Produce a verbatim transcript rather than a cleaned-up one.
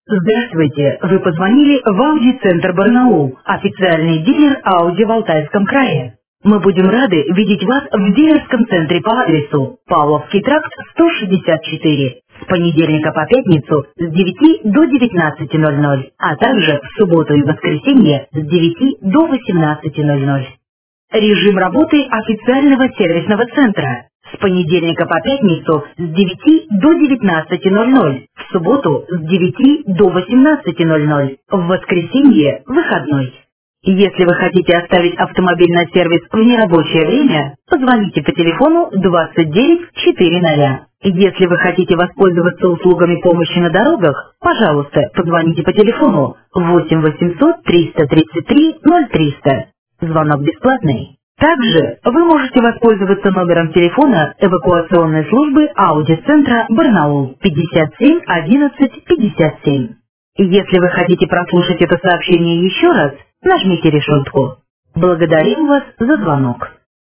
Здравствуйте! Вы позвонили в Ауди-центр Барнаул, официальный дилер Ауди в Алтайском крае. Мы будем рады видеть вас в дилерском центре по адресу Павловский тракт сто шестьдесят четыре с понедельника по пятницу с девяти до девятнадцати ноль-ноль, а также в субботу и воскресенье с девяти до восемнадцати ноль-ноль. Режим работы официального сервисного центра с понедельника по пятницу с девяти до девятнадцати ноль-ноль, в субботу с девяти до восемнадцати ноль-ноль, в воскресенье выходной. Если вы хотите оставить автомобиль на сервис в нерабочее время, позвоните по телефону двадцать девять четыреста. Если вы хотите воспользоваться услугами помощи на дорогах, пожалуйста, позвоните по телефону восемь восемьсот триста тридцать три ноль триста. Звонок бесплатный. Также вы можете воспользоваться номером телефона эвакуационной службы Ауди-центра Барнаул пятьдесят семь одиннадцать пятьдесят семь. Если вы хотите прослушать это сообщение еще раз, нажмите решетку. Благодарим вас за звонок.